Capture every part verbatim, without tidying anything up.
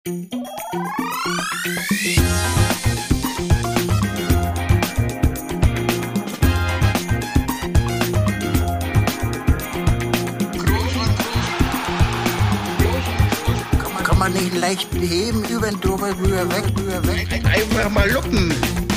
Kann man nicht leicht heben, über den drüber, rüber, weg, rüber, weg. Einfach mal luppen.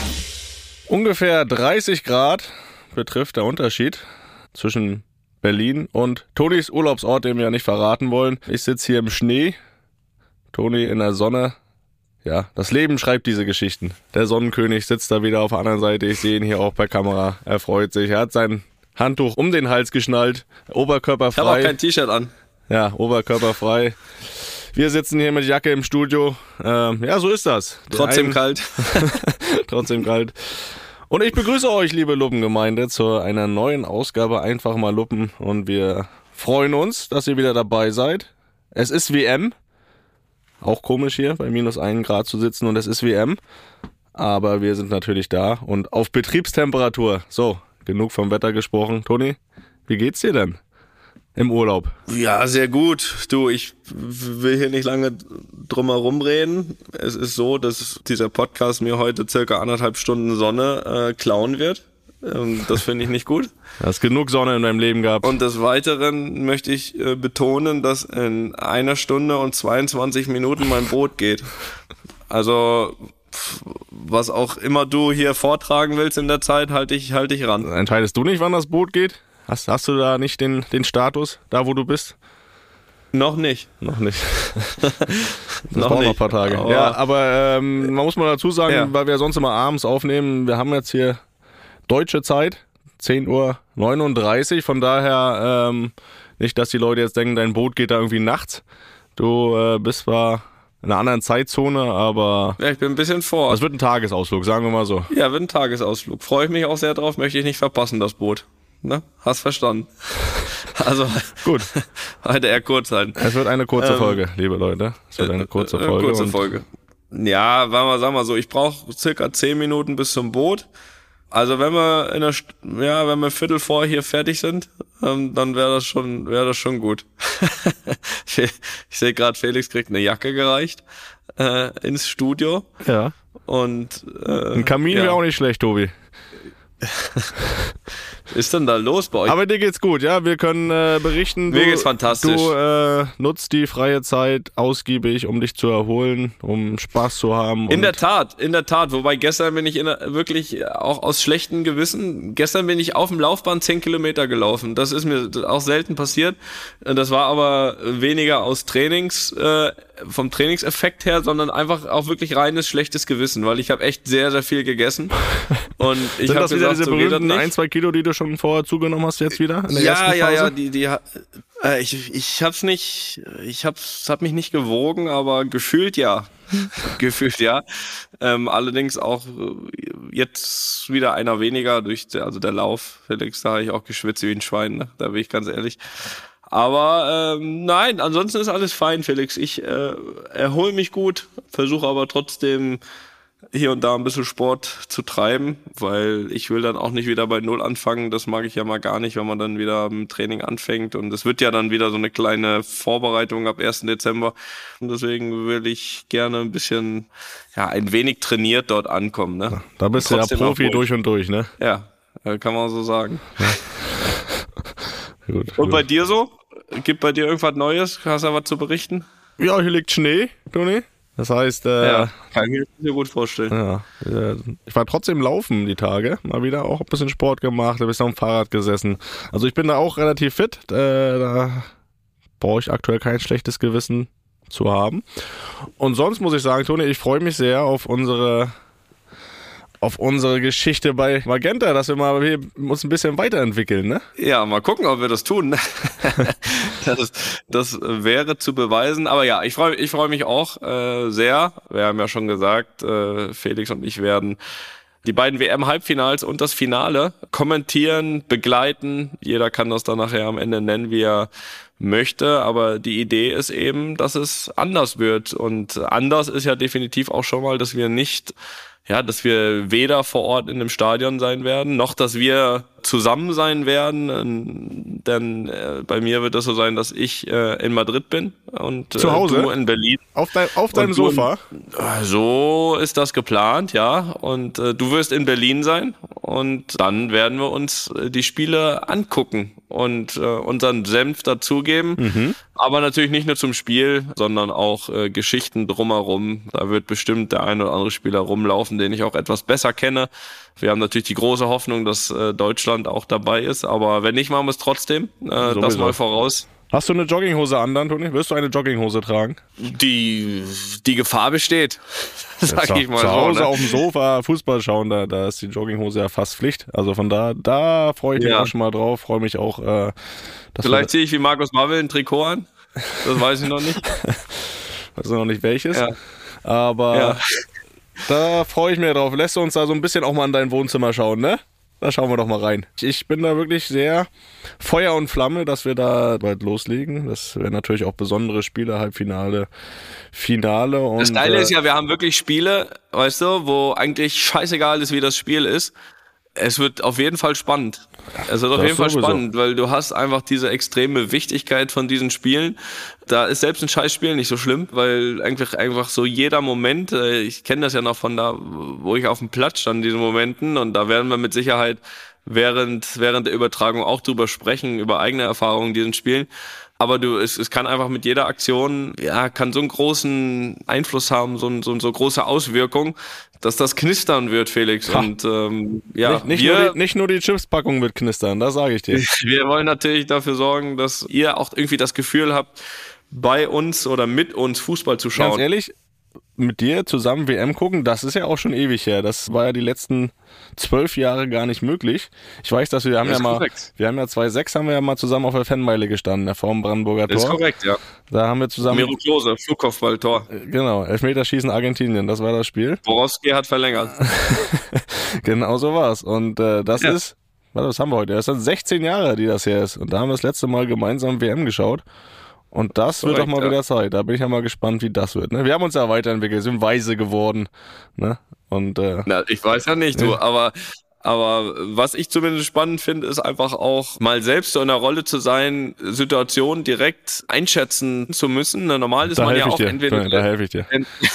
Ungefähr dreißig Grad betrifft der Unterschied zwischen Berlin und Tonis Urlaubsort, den wir ja nicht verraten wollen. Ich sitze hier im Schnee, Toni in der Sonne. Ja, das Leben schreibt diese Geschichten. Der Sonnenkönig sitzt da wieder auf der anderen Seite. Ich sehe ihn hier auch per Kamera. Er freut sich. Er hat sein Handtuch um den Hals geschnallt. Oberkörperfrei. Ich habe auch kein T-Shirt an. Ja, oberkörperfrei. Wir sitzen hier mit Jacke im Studio. Ähm, ja, so ist das. Trotzdem einen, kalt. Trotzdem kalt. Und ich begrüße euch, liebe Luppengemeinde, zu einer neuen Ausgabe Einfach mal Luppen. Und wir freuen uns, dass ihr wieder dabei seid. Es ist W M. Auch komisch hier, bei minus einen Grad zu sitzen und es ist W M. Aber wir sind natürlich da und auf Betriebstemperatur. So, genug vom Wetter gesprochen. Toni, wie geht's dir denn im Urlaub? Ja, sehr gut. Du, ich will hier nicht lange drum herum reden. Es ist so, dass dieser Podcast mir heute circa anderthalb Stunden Sonne äh, klauen wird. Ähm, das finde ich nicht gut. Du hast genug Sonne in deinem Leben gehabt. Und des Weiteren möchte ich äh, betonen, dass in einer Stunde und zweiundzwanzig Minuten mein Boot geht. Also was auch immer du hier vortragen willst in der Zeit, halte ich, halte ich ran. Entscheidest du nicht, wann das Boot geht? Hast, hast du da nicht den, den Status, da wo du bist? Noch nicht. Noch nicht. Das noch braucht nicht. noch ein paar Tage. Aber ja, aber ähm, man muss mal dazu sagen, ja. weil wir sonst immer abends aufnehmen, wir haben jetzt hier deutsche Zeit, zehn Uhr neununddreißig, von daher ähm, nicht, dass die Leute jetzt denken, dein Boot geht da irgendwie nachts. Du äh, bist zwar in einer anderen Zeitzone, aber ja, ich bin ein bisschen vor. das wird ein Tagesausflug, sagen wir mal so. Ja, wird ein Tagesausflug. Freue ich mich auch sehr drauf, möchte ich nicht verpassen, das Boot. Ne? Hast verstanden. Also gut. Heute eher kurz halten. Es wird eine kurze ähm, Folge, liebe Leute. Es wird eine kurze äh, Folge. Kurze Folge. Ja, sagen wir, sagen wir so, ich brauche circa zehn Minuten bis zum Boot. Also wenn wir in der, ja, wenn wir Viertel vor hier fertig sind, ähm, dann wäre das schon, wäre das schon gut. ich sehe gerade, Felix kriegt eine Jacke gereicht äh, ins Studio. Ja. Und äh, ein Kamin wäre ja. auch nicht schlecht, Tobi. Ist denn da los bei euch? Aber dir geht's gut, ja? Wir können äh, berichten. Du, Mir geht's fantastisch. Du äh, nutzt die freie Zeit ausgiebig, um dich zu erholen, um Spaß zu haben. In der Tat, in der Tat. Wobei gestern bin ich in der, wirklich auch aus schlechtem Gewissen, gestern bin ich auf dem Laufband zehn Kilometer gelaufen. Das ist mir auch selten passiert. Das war aber weniger aus Trainings, äh, vom Trainingseffekt her, sondern einfach auch wirklich reines schlechtes Gewissen, weil ich habe echt sehr, sehr viel gegessen. Und ich Sind habe das wieder gesagt, diese so geht das berühmten nicht. ein, zwei Kilo, die du schon vorher zugenommen hast, jetzt wieder? In der Ja, ersten ja, Phase? ja, die, die, äh, ich, ich hab's nicht, ich hab's, hab mich nicht gewogen, aber gefühlt ja. gefühlt ja. Ähm, allerdings auch jetzt wieder einer weniger durch, also der Lauf, Felix, da habe ich auch geschwitzt wie ein Schwein, ne? Da bin ich ganz ehrlich. Aber ähm, nein, ansonsten ist alles fein, Felix. Ich äh, erhole mich gut, versuche aber trotzdem hier und da ein bisschen Sport zu treiben, weil ich will dann auch nicht wieder bei Null anfangen. Das mag ich ja mal gar nicht, wenn man dann wieder im Training anfängt. Und es wird ja dann wieder so eine kleine Vorbereitung ab ersten Dezember. Und deswegen will ich gerne ein bisschen, ja, ein wenig trainiert dort ankommen. Ne? Da bist du ja Profi durch und durch, ne? Ja, kann man so sagen. Ja. Gut, und gut. bei dir so? Gibt bei dir irgendwas Neues? Hast du was zu berichten? Ja, hier liegt Schnee, Toni. Das heißt, äh, ja, kann ich mir gut vorstellen. Ja, äh, ich war trotzdem laufen die Tage, mal wieder auch ein bisschen Sport gemacht, ein bisschen am Fahrrad gesessen. Also ich bin da auch relativ fit, äh, da brauche ich aktuell kein schlechtes Gewissen zu haben. Und sonst muss ich sagen, Toni, ich freue mich sehr auf unsere auf unsere Geschichte bei Magenta, dass wir mal wir uns ein bisschen weiterentwickeln, ne? Ja, mal gucken, ob wir das tun. das, das wäre zu beweisen. Aber ja, ich freue ich freu mich auch äh, sehr. Wir haben ja schon gesagt, äh, Felix und ich werden die beiden W M-Halbfinals und das Finale kommentieren, begleiten. Jeder kann das dann nachher am Ende nennen, wie er möchte. Aber die Idee ist eben, dass es anders wird. Und anders ist ja definitiv auch schon mal, dass wir nicht ja, dass wir weder vor Ort in dem Stadion sein werden, noch dass wir zusammen sein werden, denn äh, bei mir wird das so sein, dass ich äh, in Madrid bin und äh, zu Hause? Du in Berlin. Auf, dein, auf deinem Sofa? In, so ist das geplant, ja. Und äh, du wirst in Berlin sein und dann werden wir uns äh, die Spiele angucken und äh, unseren Senf dazugeben. Mhm. Aber natürlich nicht nur zum Spiel, sondern auch äh, Geschichten drumherum. Da wird bestimmt der ein oder andere Spieler rumlaufen, den ich auch etwas besser kenne. Wir haben natürlich die große Hoffnung, dass äh, Deutschland auch dabei ist, aber wenn nicht, machen wir es trotzdem. Äh, das mal voraus. Hast du eine Jogginghose an, dann, Toni? Wirst du eine Jogginghose tragen? Die, die Gefahr besteht, sag ja, ich mal zu so. Zu Hause ne? auf dem Sofa Fußball schauen, da, da ist die Jogginghose ja fast Pflicht. Also von da, da freue ich mich ja. auch schon mal drauf. Freue mich auch. Äh, dass Vielleicht ziehe ich wie Markus Mavel ein Trikot an. Das weiß ich noch nicht. Weiß noch nicht welches. Ja. Aber ja. da freue ich mich drauf. Lässt du uns da so ein bisschen auch mal in dein Wohnzimmer schauen, ne? Da schauen wir doch mal rein. Ich bin da wirklich sehr Feuer und Flamme, dass wir da bald loslegen. Das wären natürlich auch besondere Spiele, Halbfinale, Finale. Und das Geile ist ja, wir haben wirklich Spiele, weißt du, wo eigentlich scheißegal ist, wie das Spiel ist. Es wird auf jeden Fall spannend. Es wird auf jeden Fall spannend, weil du hast einfach diese extreme Wichtigkeit von diesen Spielen. Da ist selbst ein Scheißspiel nicht so schlimm, weil einfach einfach so jeder Moment, ich kenne das ja noch von da, wo ich auf dem Platz stand in diesen Momenten, und da werden wir mit Sicherheit während während der Übertragung auch drüber sprechen, über eigene Erfahrungen in diesen Spielen. Aber du, es, es kann einfach mit jeder Aktion, ja, kann so einen großen Einfluss haben, so, so, so große Auswirkung, dass das knistern wird, Felix. Ha. Und ähm, ja, nicht, nicht, wir, nur die, nicht nur die Chipspackung wird knistern, das sage ich dir. Wir wollen natürlich dafür sorgen, dass ihr auch irgendwie das Gefühl habt, bei uns oder mit uns Fußball zu schauen. Ganz ehrlich, mit dir zusammen W M gucken, das ist ja auch schon ewig her. Das war ja die letzten zwölf Jahre gar nicht möglich. Ich weiß, dass wir haben ja mal, korrekt. wir haben ja zweitausendsechs haben wir ja mal zusammen auf der Fanmeile gestanden, der vor dem Brandenburger Tor. Das ist korrekt, ja. Da haben wir zusammen. Miro Klose, Flugkopfballtor. Genau, Elfmeterschießen Argentinien, das war das Spiel. Borowski hat verlängert. Genau so war's. Und äh, das ja. ist, warte, was haben wir heute? Das sind sechzehn Jahre, die das her ist. Und da haben wir das letzte Mal gemeinsam W M geschaut. Und das Korrekt, wird doch mal ja. wieder Zeit. Da bin ich ja mal gespannt, wie das wird. Ne? Wir haben uns ja weiterentwickelt, sind weise geworden. Ne? Und, äh, Na, ich weiß ja nicht, du, ne? aber, aber was ich zumindest spannend finde, ist einfach auch mal selbst so in der Rolle zu sein, Situationen direkt einschätzen zu müssen. Na, normal ist da man ja auch dir. entweder... Da helfe ich dir.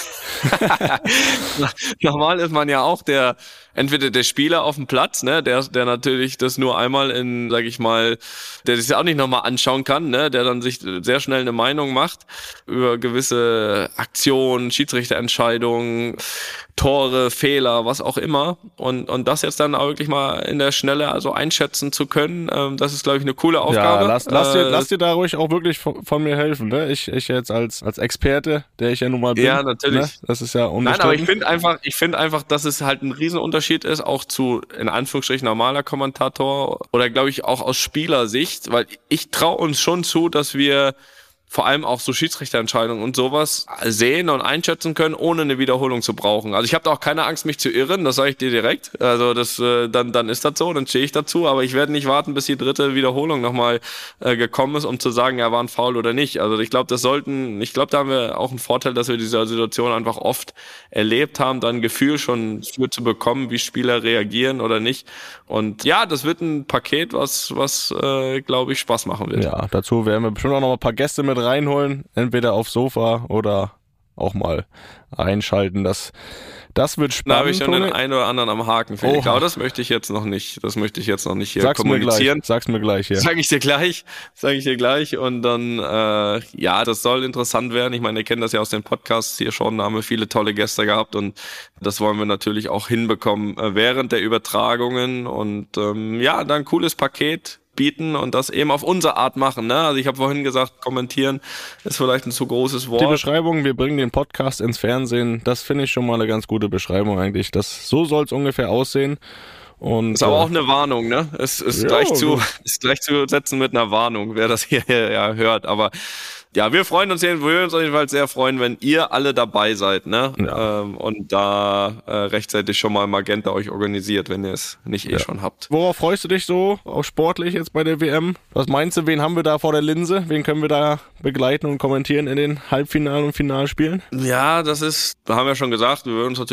Normal ist man ja auch der entweder der Spieler auf dem Platz, ne, der der natürlich das nur einmal in, sag ich mal, der sich auch nicht nochmal anschauen kann, ne, der dann sich sehr schnell eine Meinung macht über gewisse Aktionen, Schiedsrichterentscheidungen, Tore, Fehler, was auch immer, und und das jetzt dann auch wirklich mal in der Schnelle also einschätzen zu können, ähm, das ist, glaube ich, eine coole Aufgabe. Ja, lass, lass, dir, lass dir da ruhig auch wirklich von, von mir helfen, ne? Ich ich jetzt als als Experte, der ich ja nun mal bin. Ja, natürlich. Ne? Das ist ja unbestritten. Nein, aber ich finde einfach, ich finde einfach, dass es halt ein Riesenunterschied ist, auch zu, in Anführungsstrichen, normaler Kommentator oder, glaube ich, auch aus Spielersicht, weil ich traue uns schon zu, dass wir vor allem auch so Schiedsrichterentscheidungen und sowas sehen und einschätzen können, ohne eine Wiederholung zu brauchen. Also ich habe da auch keine Angst, mich zu irren, das sage ich dir direkt. Also das, äh, dann, dann ist das so, dann stehe ich dazu, aber ich werde nicht warten, bis die dritte Wiederholung nochmal äh, gekommen ist, um zu sagen, ja, war ein Foul oder nicht. Also ich glaube, das sollten, ich glaube, da haben wir auch einen Vorteil, dass wir diese Situation einfach oft erlebt haben, dann ein Gefühl schon für zu bekommen, wie Spieler reagieren oder nicht. Und ja, das wird ein Paket, was, was äh, glaube ich, Spaß machen wird. Ja, dazu werden wir bestimmt auch noch mal ein paar Gäste mit reinholen, entweder aufs Sofa oder auch mal einschalten. Das, das wird spannend. Da habe ich schon den einen oder anderen am Haken, Felix. Aber das möchte ich jetzt noch nicht. Das möchte ich jetzt noch nicht hier Sag's kommunizieren. Mir gleich. Sag's mir gleich hier. Sag ich dir gleich. Sag ich dir gleich. Und dann, äh, ja, das soll interessant werden. Ich meine, ihr kennt das ja aus den Podcasts hier schon. Da haben wir viele tolle Gäste gehabt und das wollen wir natürlich auch hinbekommen äh, während der Übertragungen. Und ähm, ja, dann ein cooles Paket bieten und das eben auf unsere Art machen. Ne? Also ich habe vorhin gesagt, kommentieren ist vielleicht ein zu großes Wort. Die Beschreibung, wir bringen den Podcast ins Fernsehen, das finde ich schon mal eine ganz gute Beschreibung eigentlich. Das, so soll es ungefähr aussehen. Und, ist aber äh, auch eine Warnung, ne? Es ist, ja, gleich zu, ist gleich zu setzen mit einer Warnung, wer das hier ja hört. Aber ja, wir freuen uns, wir würden uns auf jeden Fall sehr freuen, wenn ihr alle dabei seid, ne? Ja. Ähm, und da äh, rechtzeitig schon mal Magenta euch organisiert, wenn ihr es nicht eh ja. schon habt. Worauf freust du dich so, auch sportlich jetzt bei der W M? Was meinst du, wen haben wir da vor der Linse? Wen können wir da begleiten und kommentieren in den Halbfinalen und Finalspielen? Ja, das ist, da haben wir schon gesagt, wir würden uns natürlich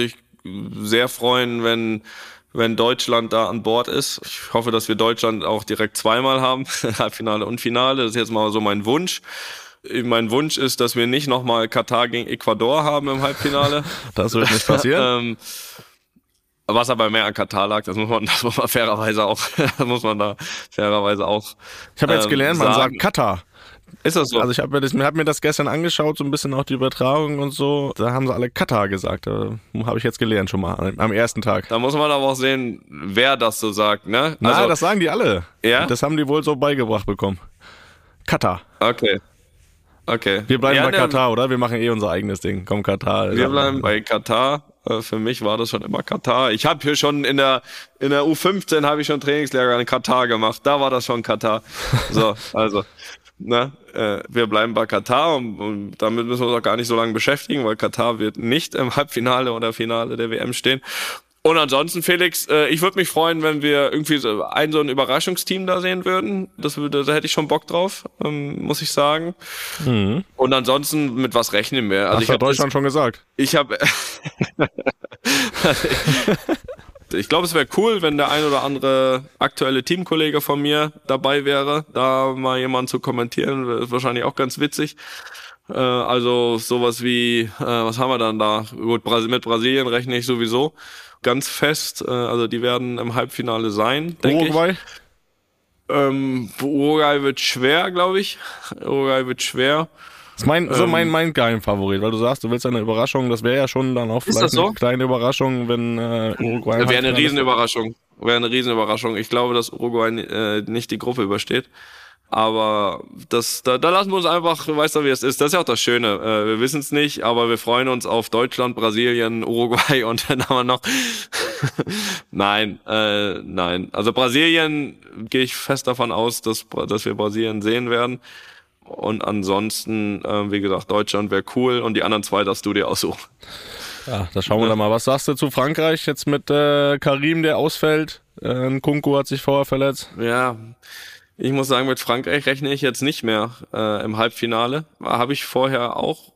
sehr freuen, wenn, wenn Deutschland da an Bord ist. Ich hoffe, dass wir Deutschland auch direkt zweimal haben, Halbfinale und Finale. Das ist jetzt mal so mein Wunsch. Mein Wunsch ist, dass wir nicht nochmal Katar gegen Ecuador haben im Halbfinale. Das wird nicht passieren. ähm, was aber mehr an Katar lag, das muss man, das muss man fairerweise auch, das muss man da fairerweise auch. Ich habe jetzt gelernt, ähm, man sagt Katar. Ist das so? Also ich habe mir, das, hab mir das gestern angeschaut, so ein bisschen auch die Übertragung und so. Da haben sie alle Katar gesagt. Da habe ich jetzt gelernt schon mal am ersten Tag. Da muss man aber auch sehen, wer das so sagt, ne? Na, also, das sagen die alle. Ja? Das haben die wohl so beigebracht bekommen. Katar. Okay. Okay. Wir bleiben ja, bei der, Katar, oder? Wir machen eh unser eigenes Ding. Komm, Katar. Wir bleiben bei Katar. Für mich war das schon immer Katar. Ich habe hier schon in der in der U fünfzehn habe ich schon Trainingslager in Katar gemacht. Da war das schon Katar. So, also, ne, äh, wir bleiben bei Katar und, und damit müssen wir uns auch gar nicht so lange beschäftigen, weil Katar wird nicht im Halbfinale oder Finale der W M stehen. Und ansonsten, Felix, äh, ich würde mich freuen, wenn wir irgendwie so ein so ein Überraschungsteam da sehen würden. Das würde, da hätte ich schon Bock drauf, ähm, muss ich sagen. Mhm. Und ansonsten, mit was rechnen wir? Also das ich hat Deutschland das, schon gesagt. Ich habe... Ich glaube, es wäre cool, wenn der ein oder andere aktuelle Teamkollege von mir dabei wäre, da mal jemanden zu kommentieren. Das ist wahrscheinlich auch ganz witzig. Äh, also sowas wie, äh, was haben wir dann da? Gut, Bras- mit Brasilien rechne ich sowieso ganz fest. Äh, also die werden im Halbfinale sein, denke ich. Uruguay? Ähm, Uruguay wird schwer, glaube ich. Uruguay wird schwer. Das ist mein, ähm, so mein, mein Geheimfavorit, weil du sagst, du willst eine Überraschung. Das wäre ja schon dann auch vielleicht so? eine kleine Überraschung, wenn äh, Uruguay... Wäre eine Riesenüberraschung. Wäre eine Riesenüberraschung. Ich glaube, dass Uruguay äh, nicht die Gruppe übersteht. Aber das, da, da lassen wir uns einfach, weißt du, wie es ist. Das ist ja auch das Schöne. Äh, wir wissen es nicht, aber wir freuen uns auf Deutschland, Brasilien, Uruguay und dann haben wir noch... nein, äh, nein. Also Brasilien gehe ich fest davon aus, dass, dass wir Brasilien sehen werden. Und ansonsten, äh, wie gesagt, Deutschland wäre cool und die anderen zwei darfst du dir aussuchen. Ja, da schauen wir dann mal. Was sagst du zu Frankreich jetzt mit äh, Karim, der ausfällt? Äh, Nkunku hat sich vorher verletzt. Ja, ich muss sagen, mit Frankreich rechne ich jetzt nicht mehr äh, im Halbfinale. Habe ich vorher auch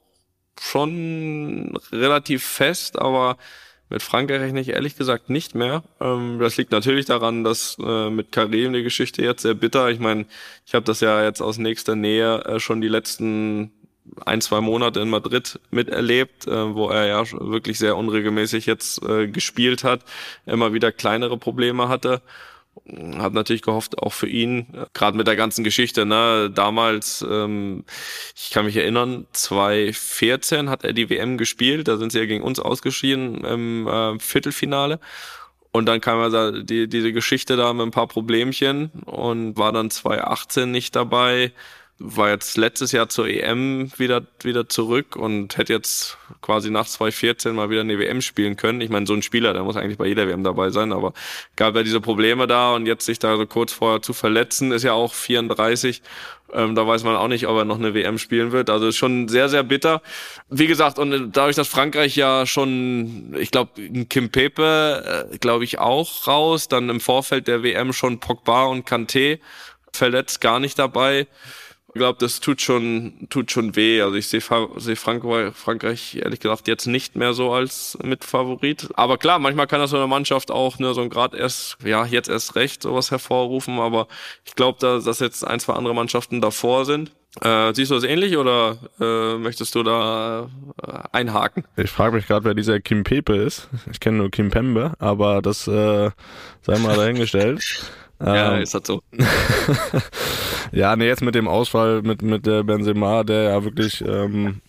schon relativ fest, aber mit Frankreich rechne ich ehrlich gesagt nicht mehr. Ähm, das liegt natürlich daran, dass äh, mit Karim die Geschichte jetzt sehr bitter. Ich meine, ich habe das ja jetzt aus nächster Nähe äh, schon die letzten ein, zwei Monate in Madrid miterlebt, äh, wo er ja wirklich sehr unregelmäßig jetzt äh, gespielt hat, immer wieder kleinere Probleme hatte. Hab natürlich gehofft, auch für ihn, gerade mit der ganzen Geschichte, ne, damals, ähm, ich kann mich erinnern, zwanzig vierzehn hat er die W M gespielt, da sind sie ja gegen uns ausgeschieden im äh, Viertelfinale und dann kam also die, diese Geschichte da mit ein paar Problemchen und war dann zwanzig achtzehn nicht dabei, war jetzt letztes Jahr zur E M wieder wieder zurück und hätte jetzt quasi nach zwanzig vierzehn mal wieder eine W M spielen können. Ich meine, so ein Spieler, der muss eigentlich bei jeder W M dabei sein, aber gab ja diese Probleme da und jetzt sich da so kurz vorher zu verletzen, ist ja auch vierunddreißig. Ähm, da weiß man auch nicht, ob er noch eine W M spielen wird. Also ist schon sehr, sehr bitter. Wie gesagt, und dadurch, dass Frankreich ja schon, ich glaube, Kim Pepe, äh, glaube ich, auch raus, dann im Vorfeld der W M schon Pogba und Kanté verletzt, gar nicht dabei. Ich glaube, das tut schon tut schon weh. Also ich sehe seh Frankreich, Frankreich ehrlich gesagt jetzt nicht mehr so als Mitfavorit. Aber klar, manchmal kann das so eine Mannschaft auch ne, so gerade erst, ja jetzt erst recht sowas hervorrufen. Aber ich glaube, da, dass jetzt ein, zwei andere Mannschaften davor sind. Äh, siehst du das ähnlich oder äh, möchtest du da äh, einhaken? Ich frage mich gerade, wer dieser Kim Pepe ist. Ich kenne nur Kim Pembe, aber das äh, sei mal dahingestellt. Ja, ist das so. Ja, ne, jetzt mit dem Ausfall mit mit der Benzema, der ja wirklich ähm,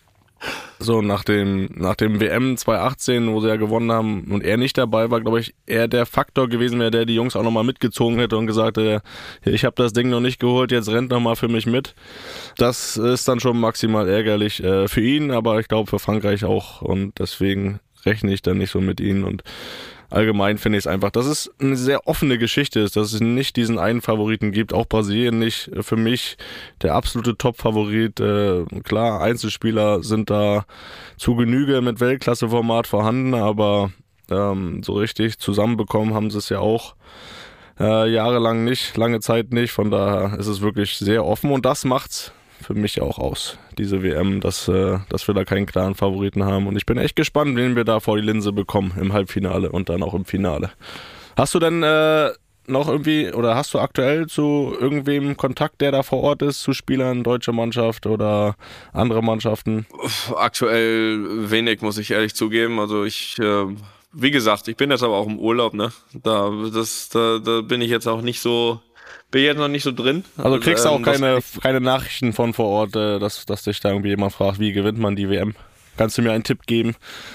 so nach dem nach dem W M zwanzig achtzehn, wo sie ja gewonnen haben und er nicht dabei war, glaube ich, eher der Faktor gewesen wäre, der die Jungs auch nochmal mitgezogen hätte und gesagt hätte, ich habe das Ding noch nicht geholt, jetzt rennt nochmal für mich mit. Das ist dann schon maximal ärgerlich äh, für ihn, aber ich glaube für Frankreich auch und deswegen rechne ich dann nicht so mit ihnen und allgemein finde ich es einfach, dass es eine sehr offene Geschichte ist, dass es nicht diesen einen Favoriten gibt, auch Brasilien nicht. Für mich der absolute Top-Favorit. Äh, klar, Einzelspieler sind da zu Genüge mit Weltklasse-Format vorhanden, aber ähm, so richtig zusammenbekommen haben sie es ja auch äh, jahrelang nicht, lange Zeit nicht. Von daher ist es wirklich sehr offen und das macht's für mich auch aus, diese W M, dass, äh, dass wir da keinen klaren Favoriten haben. Und ich bin echt gespannt, wen wir da vor die Linse bekommen im Halbfinale und dann auch im Finale. Hast du denn äh, noch irgendwie, oder hast du aktuell zu irgendwem Kontakt, der da vor Ort ist, zu Spielern, deutsche Mannschaft oder andere Mannschaften? Aktuell wenig, muss ich ehrlich zugeben. Also ich... Äh Wie gesagt, ich bin jetzt aber auch im Urlaub, ne? Da, das, da, da bin ich jetzt auch nicht so, bin jetzt noch nicht so drin. Also kriegst du auch ähm, keine, keine Nachrichten von vor Ort, äh, dass, dass dich da irgendwie jemand fragt, wie gewinnt man die W M? Kannst du mir einen Tipp geben?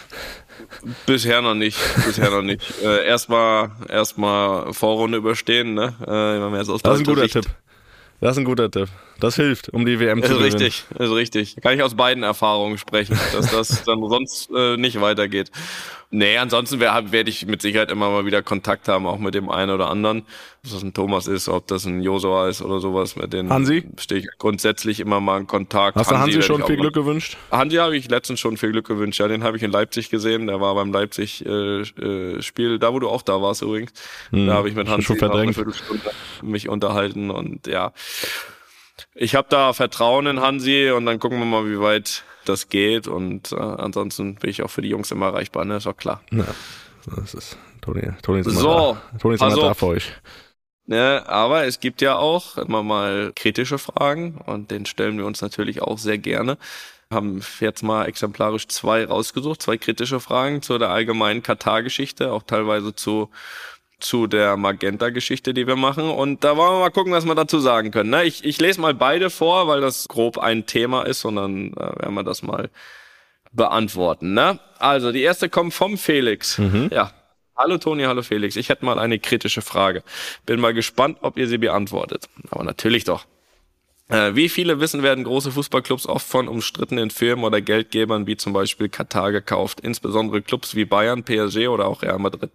Bisher noch nicht, bisher noch nicht. Äh, erstmal, erstmal Vorrunde überstehen, ne? Äh, wenn man jetzt aus das ist ein guter Sicht. Tipp. Das ist ein guter Tipp. Das hilft, um die W M ist zu gewinnen. Richtig, ist richtig. Kann ich aus beiden Erfahrungen sprechen, dass das dann sonst äh, nicht weitergeht. Nee, ansonsten werde werd ich mit Sicherheit immer mal wieder Kontakt haben, auch mit dem einen oder anderen. Ob das ein Thomas ist, ob das ein Josua ist oder sowas. Mit denen Hansi? stehe ich grundsätzlich immer mal in Kontakt. Hast du Hansi, Hansi schon viel Glück mal... gewünscht? Hansi habe ich letztens schon viel Glück gewünscht. Ja, den habe ich in Leipzig gesehen. Der war beim Leipzig-Spiel, äh, da wo du auch da warst übrigens. Hm, da habe ich mit Hansi noch eine Viertelstunde mich unterhalten und ja. Ich habe da Vertrauen in Hansi und dann gucken wir mal, wie weit das geht und äh, ansonsten bin ich auch für die Jungs immer erreichbar, ne, ist auch klar. Ja, das ist Toni, Toni ist immer so, da. Toni ist immer da für euch. Ne, aber es gibt ja auch immer mal kritische Fragen und den stellen wir uns natürlich auch sehr gerne. Wir haben jetzt mal exemplarisch zwei rausgesucht, zwei kritische Fragen zu der allgemeinen Katar-Geschichte, auch teilweise zu zu der Magenta-Geschichte, die wir machen. Und da wollen wir mal gucken, was wir dazu sagen können. Ne? Ich, ich lese mal beide vor, weil das grob ein Thema ist und dann äh, werden wir das mal beantworten. Ne? Also, die erste kommt vom Felix. Mhm. Ja. Hallo Toni, hallo Felix. Ich hätte mal eine kritische Frage. Bin mal gespannt, ob ihr sie beantwortet. Aber natürlich doch. Äh, wie viele wissen, werden große Fußballclubs oft von umstrittenen Firmen oder Geldgebern wie zum Beispiel Katar gekauft. Insbesondere Clubs wie Bayern, P S G oder auch Real Madrid.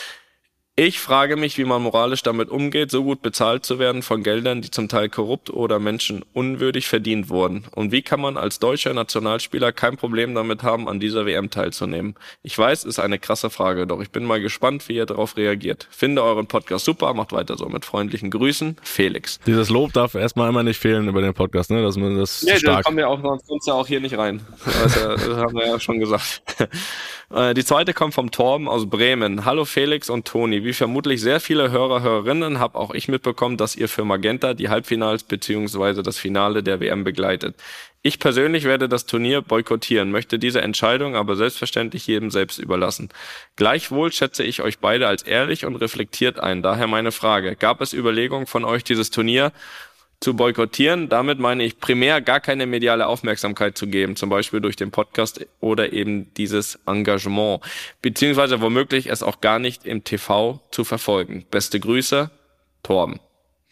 Ich frage mich, wie man moralisch damit umgeht, so gut bezahlt zu werden von Geldern, die zum Teil korrupt oder menschenunwürdig verdient wurden. Und wie kann man als deutscher Nationalspieler kein Problem damit haben, an dieser W M teilzunehmen? Ich weiß, ist eine krasse Frage, doch ich bin mal gespannt, wie ihr darauf reagiert. Finde euren Podcast super, macht weiter so. Mit freundlichen Grüßen, Felix. Dieses Lob darf erstmal immer nicht fehlen über den Podcast, ne? Das, das nee, ist stark. Nee, kommen wir auch sonst ja auch hier nicht rein. Das, das haben wir ja schon gesagt. Die zweite kommt vom Torben aus Bremen. Hallo Felix und Toni. Wie vermutlich sehr viele Hörer, Hörerinnen, habe auch ich mitbekommen, dass ihr für Magenta die Halbfinals bzw. das Finale der W M begleitet. Ich persönlich werde das Turnier boykottieren, möchte diese Entscheidung aber selbstverständlich jedem selbst überlassen. Gleichwohl schätze ich euch beide als ehrlich und reflektiert ein. Daher meine Frage. Gab es Überlegungen von euch, dieses Turnier zu boykottieren? Damit meine ich primär gar keine mediale Aufmerksamkeit zu geben, zum Beispiel durch den Podcast oder eben dieses Engagement, beziehungsweise womöglich es auch gar nicht im T V zu verfolgen. Beste Grüße, Torben.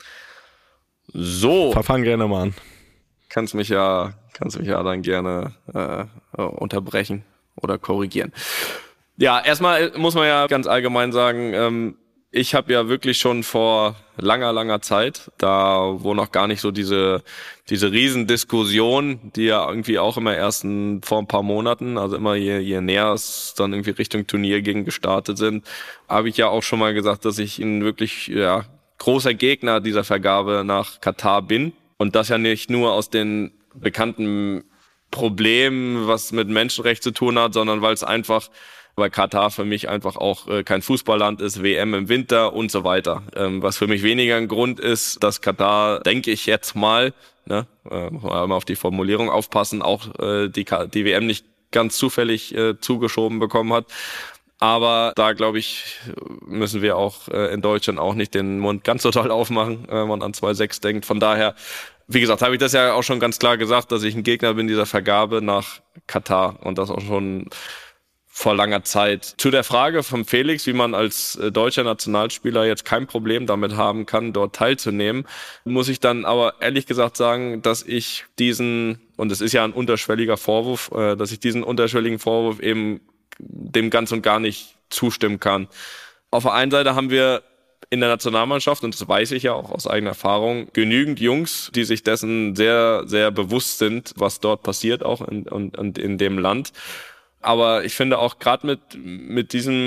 So. Verfang gerne mal an. Kannst mich ja, kannst mich ja dann gerne äh, unterbrechen oder korrigieren. Ja, erstmal muss man ja ganz allgemein sagen, ähm, ich habe ja wirklich schon vor langer, langer Zeit, da wo noch gar nicht so diese diese Riesendiskussion, die ja irgendwie auch immer erst in, vor ein paar Monaten, also immer je, je näher es dann irgendwie Richtung Turnier gegen gestartet sind, habe ich ja auch schon mal gesagt, dass ich ein wirklich ja, großer Gegner dieser Vergabe nach Katar bin. Und das ja nicht nur aus den bekannten Problemen, was mit Menschenrecht zu tun hat, sondern weil es einfach weil Katar für mich einfach auch äh, kein Fußballland ist, W M im Winter und so weiter. Ähm, was für mich weniger ein Grund ist, dass Katar, denke ich jetzt mal, ne, äh, muss man mal auf die Formulierung aufpassen, auch äh, die, die W M nicht ganz zufällig äh, zugeschoben bekommen hat. Aber da, glaube ich, müssen wir auch äh, in Deutschland auch nicht den Mund ganz so doll aufmachen, äh, wenn man an zwei sechs denkt. Von daher, wie gesagt, habe ich das ja auch schon ganz klar gesagt, dass ich ein Gegner bin dieser Vergabe nach Katar und das auch schon vor langer Zeit. Zu der Frage von Felix, wie man als deutscher Nationalspieler jetzt kein Problem damit haben kann, dort teilzunehmen, muss ich dann aber ehrlich gesagt sagen, dass ich diesen, und es ist ja ein unterschwelliger Vorwurf, dass ich diesen unterschwelligen Vorwurf eben dem ganz und gar nicht zustimmen kann. Auf der einen Seite haben wir in der Nationalmannschaft, und das weiß ich ja auch aus eigener Erfahrung, genügend Jungs, die sich dessen sehr, sehr bewusst sind, was dort passiert, auch in, in, in dem Land. Aber ich finde auch gerade mit mit diesem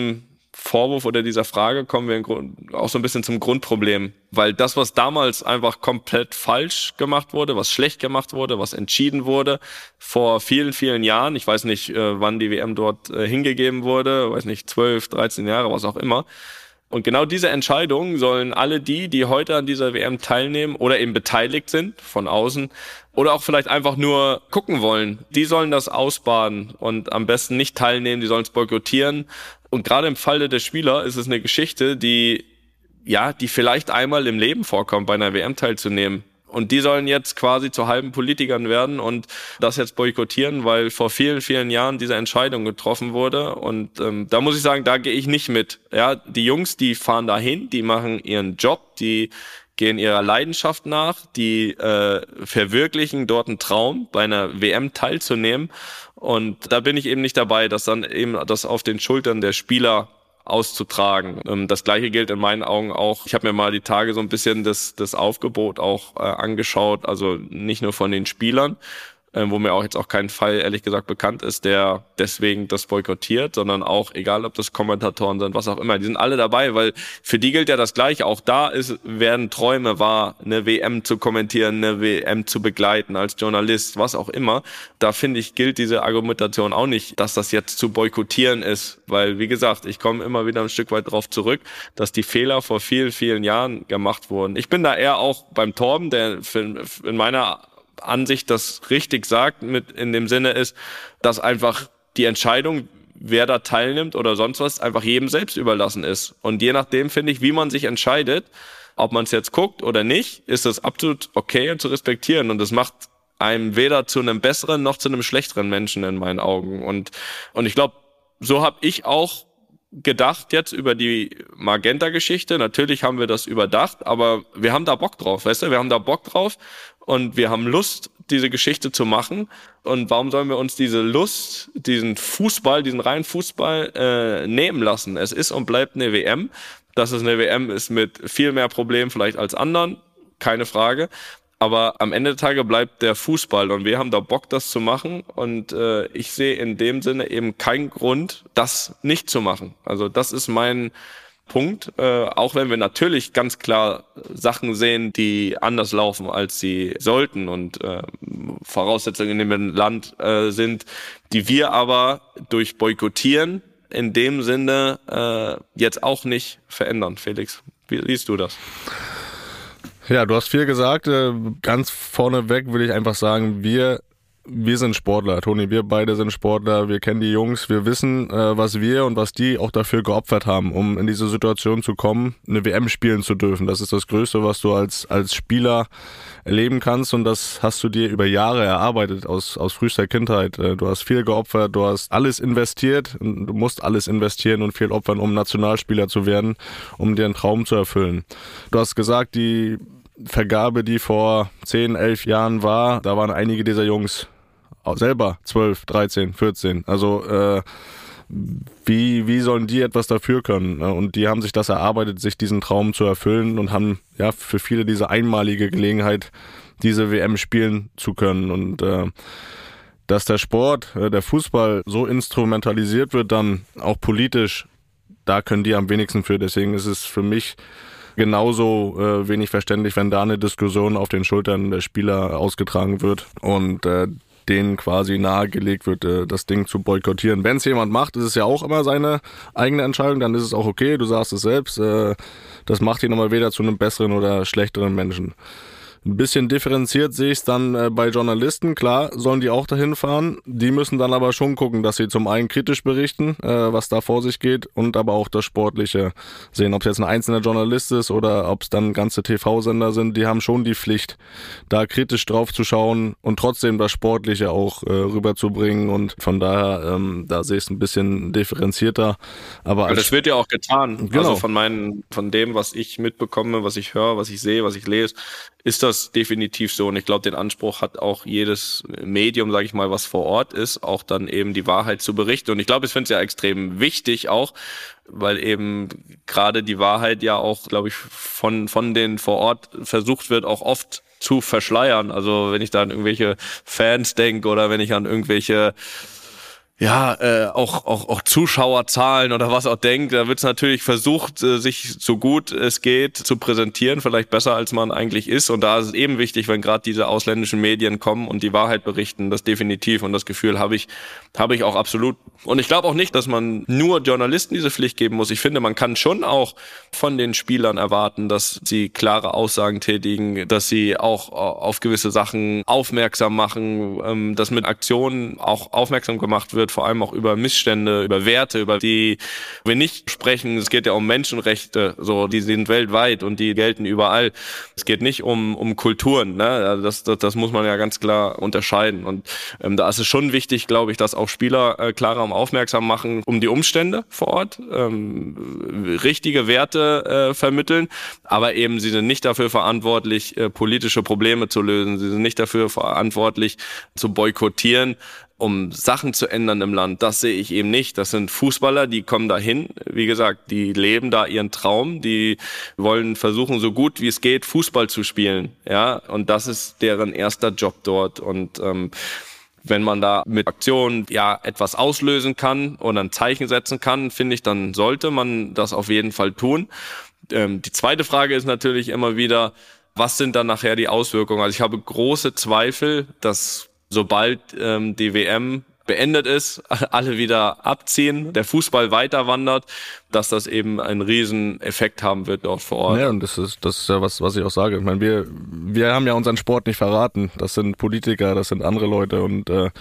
Vorwurf oder dieser Frage kommen wir im Grund auch so ein bisschen zum Grundproblem. Weil das, was damals einfach komplett falsch gemacht wurde, was schlecht gemacht wurde, was entschieden wurde, vor vielen, vielen Jahren, ich weiß nicht, äh, wann die W M dort äh, hingegeben wurde, weiß nicht, zwölf, dreizehn Jahre, was auch immer. Und genau diese Entscheidung sollen alle die, die heute an dieser W M teilnehmen oder eben beteiligt sind von außen oder auch vielleicht einfach nur gucken wollen, die sollen das ausbaden und am besten nicht teilnehmen, die sollen es boykottieren. Und gerade im Falle der Spieler ist es eine Geschichte, die ja, die vielleicht einmal im Leben vorkommt, bei einer W M teilzunehmen. Und die sollen jetzt quasi zu halben Politikern werden und das jetzt boykottieren, weil vor vielen, vielen Jahren diese Entscheidung getroffen wurde. Und ähm, da muss ich sagen, da gehe ich nicht mit. Ja, die Jungs, die fahren dahin, die machen ihren Job, die gehen ihrer Leidenschaft nach, die äh, verwirklichen dort einen Traum, bei einer W M teilzunehmen. Und da bin ich eben nicht dabei, dass dann eben das auf den Schultern der Spieler auszutragen. Das Gleiche gilt in meinen Augen auch. Ich habe mir mal die Tage so ein bisschen das, das Aufgebot auch äh, angeschaut, also nicht nur von den Spielern, äh, wo mir auch jetzt auch kein Fall, ehrlich gesagt, bekannt ist, der deswegen das boykottiert, sondern auch, egal ob das Kommentatoren sind, was auch immer, die sind alle dabei, weil für die gilt ja das Gleiche. Auch da ist, werden Träume wahr, eine W M zu kommentieren, eine W M zu begleiten als Journalist, was auch immer. Da finde ich, gilt diese Argumentation auch nicht, dass das jetzt zu boykottieren ist, weil, wie gesagt, ich komme immer wieder ein Stück weit drauf zurück, dass die Fehler vor vielen, vielen Jahren gemacht wurden. Ich bin da eher auch beim Torben, der in meiner Ansicht das richtig sagt, mit in dem Sinne ist, dass einfach die Entscheidung, wer da teilnimmt oder sonst was, einfach jedem selbst überlassen ist. Und je nachdem, finde ich, wie man sich entscheidet, ob man es jetzt guckt oder nicht, ist das absolut okay und zu respektieren. Und das macht einem weder zu einem besseren noch zu einem schlechteren Menschen in meinen Augen. Und, und ich glaube, so habe ich auch gedacht jetzt über die Magenta-Geschichte. Natürlich haben wir das überdacht, aber wir haben da Bock drauf, weißt du? Wir haben da Bock drauf und wir haben Lust, diese Geschichte zu machen. Und warum sollen wir uns diese Lust, diesen Fußball, diesen reinen Fußball äh, nehmen lassen? Es ist und bleibt eine W M. Dass es eine W M ist mit viel mehr Problemen vielleicht als anderen, keine Frage. Aber am Ende der Tage bleibt der Fußball und wir haben da Bock, das zu machen. Und äh, ich sehe in dem Sinne eben keinen Grund, das nicht zu machen. Also das ist mein Punkt. Äh, auch wenn wir natürlich ganz klar Sachen sehen, die anders laufen, als sie sollten und äh, Voraussetzungen in dem Land äh, sind, die wir aber durch Boykottieren in dem Sinne äh, jetzt auch nicht verändern. Felix, wie siehst du das? Ja, du hast viel gesagt. Ganz vorneweg will ich einfach sagen, wir wir sind Sportler. Toni, wir beide sind Sportler. Wir kennen die Jungs. Wir wissen, was wir und was die auch dafür geopfert haben, um in diese Situation zu kommen, eine W M spielen zu dürfen. Das ist das Größte, was du als als Spieler erleben kannst und das hast du dir über Jahre erarbeitet, aus aus frühester Kindheit. Du hast viel geopfert, du hast alles investiert. Du musst alles investieren und viel opfern, um Nationalspieler zu werden, um dir einen Traum zu erfüllen. Du hast gesagt, die Vergabe, die vor zehn, elf Jahren war, da waren einige dieser Jungs auch selber zwölf, dreizehn, vierzehn. Also äh, wie wie sollen die etwas dafür können? Und die haben sich das erarbeitet, sich diesen Traum zu erfüllen und haben ja für viele diese einmalige Gelegenheit, diese W M spielen zu können. Und äh, dass der Sport, äh, der Fußball so instrumentalisiert wird, dann auch politisch, da können die am wenigsten für. Deswegen ist es für mich genauso äh, wenig verständlich, wenn da eine Diskussion auf den Schultern der Spieler ausgetragen wird und äh, denen quasi nahegelegt wird, äh, das Ding zu boykottieren. Wenn es jemand macht, ist es ja auch immer seine eigene Entscheidung, dann ist es auch okay, du sagst es selbst, äh, das macht ihn aber weder zu einem besseren oder schlechteren Menschen. Ein bisschen differenziert sehe ich es dann äh, bei Journalisten. Klar, sollen die auch dahin fahren. Die müssen dann aber schon gucken, dass sie zum einen kritisch berichten, äh, was da vor sich geht, und aber auch das Sportliche sehen. Ob es jetzt ein einzelner Journalist ist oder ob es dann ganze T V-Sender sind, die haben schon die Pflicht, da kritisch drauf zu schauen und trotzdem das Sportliche auch äh, rüberzubringen. Und von daher, ähm, da sehe ich es ein bisschen differenzierter. Aber als das wird ja auch getan. Genau. Also von meinen, von dem, was ich mitbekomme, was ich höre, was ich sehe, was ich lese, ist das definitiv so. Und ich glaube, den Anspruch hat auch jedes Medium, sage ich mal, was vor Ort ist, auch dann eben die Wahrheit zu berichten. Und ich glaube, ich finde es ja extrem wichtig auch, weil eben gerade die Wahrheit ja auch, glaube ich, von von den vor Ort versucht wird, auch oft zu verschleiern. Also wenn ich da an irgendwelche Fans denke oder wenn ich an irgendwelche ja, äh, auch, auch, auch Zuschauerzahlen oder was auch denkt. Da wird es natürlich versucht, äh, sich so gut es geht zu präsentieren, vielleicht besser als man eigentlich ist. Und da ist es eben wichtig, wenn gerade diese ausländischen Medien kommen und die Wahrheit berichten, das definitiv. Und das Gefühl habe ich, habe ich auch absolut. Und ich glaube auch nicht, dass man nur Journalisten diese Pflicht geben muss. Ich finde, man kann schon auch von den Spielern erwarten, dass sie klare Aussagen tätigen, dass sie auch auf gewisse Sachen aufmerksam machen, ähm, dass mit Aktionen auch aufmerksam gemacht wird, vor allem auch über Missstände, über Werte, über die wir nicht sprechen. Es geht ja um Menschenrechte, so, die sind weltweit und die gelten überall. Es geht nicht um um Kulturen, ne? Also das, das das muss man ja ganz klar unterscheiden. Und ähm, da ist es schon wichtig, glaube ich, dass auch Spieler äh, klarer aufmerksam machen um die Umstände vor Ort, ähm, richtige Werte äh, vermitteln, aber eben sie sind nicht dafür verantwortlich, äh, politische Probleme zu lösen. Sie sind nicht dafür verantwortlich, zu boykottieren, um Sachen zu ändern im Land. Das sehe ich eben nicht. Das sind Fußballer, die kommen dahin. Wie gesagt, die leben da ihren Traum. Die wollen versuchen, so gut wie es geht, Fußball zu spielen. Ja, und das ist deren erster Job dort. Und ähm, wenn man da mit Aktionen ja etwas auslösen kann oder ein Zeichen setzen kann, finde ich, dann sollte man das auf jeden Fall tun. Ähm, die zweite Frage ist natürlich immer wieder, was sind dann nachher die Auswirkungen? Also ich habe große Zweifel, dass sobald ähm, die W M beendet ist, alle wieder abziehen, der Fußball weiter wandert, dass das eben einen riesen Effekt haben wird dort vor Ort. Ja, und das ist das ist ja was, was ich auch sage. Ich meine, wir wir haben ja unseren Sport nicht verraten. Das sind Politiker, das sind andere Leute und äh,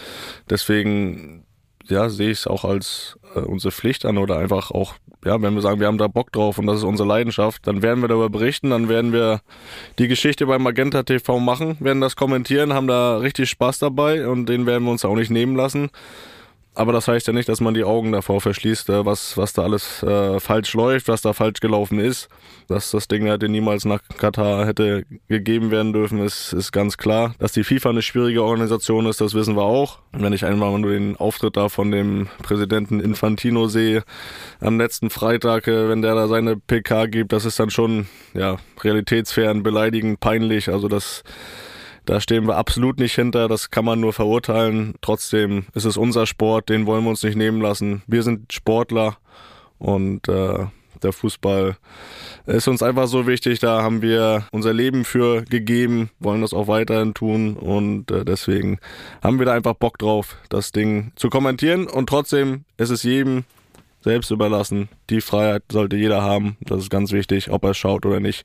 deswegen ja sehe ich es auch als äh, unsere Pflicht an oder einfach auch, ja, wenn wir sagen, wir haben da Bock drauf und das ist unsere Leidenschaft, dann werden wir darüber berichten, dann werden wir die Geschichte beim Magenta T V machen, werden das kommentieren, haben da richtig Spaß dabei und den werden wir uns auch nicht nehmen lassen. Aber das heißt ja nicht, dass man die Augen davor verschließt, was was da alles äh, falsch läuft, was da falsch gelaufen ist. Dass das Ding hätte niemals nach Katar hätte gegeben werden dürfen, ist ist ganz klar. Dass die FIFA eine schwierige Organisation ist, das wissen wir auch. Und wenn ich einmal nur den Auftritt da von dem Präsidenten Infantino sehe am letzten Freitag, wenn der da seine P K gibt, das ist dann schon ja realitätsfern, beleidigend, peinlich. Also das Da stehen wir absolut nicht hinter, das kann man nur verurteilen. Trotzdem ist es unser Sport, den wollen wir uns nicht nehmen lassen. Wir sind Sportler und äh, der Fußball ist uns einfach so wichtig. Da haben wir unser Leben für gegeben, wollen das auch weiterhin tun und äh, deswegen haben wir da einfach Bock drauf, das Ding zu kommentieren. Und trotzdem ist es jedem selbst überlassen. Die Freiheit sollte jeder haben, das ist ganz wichtig, ob er schaut oder nicht.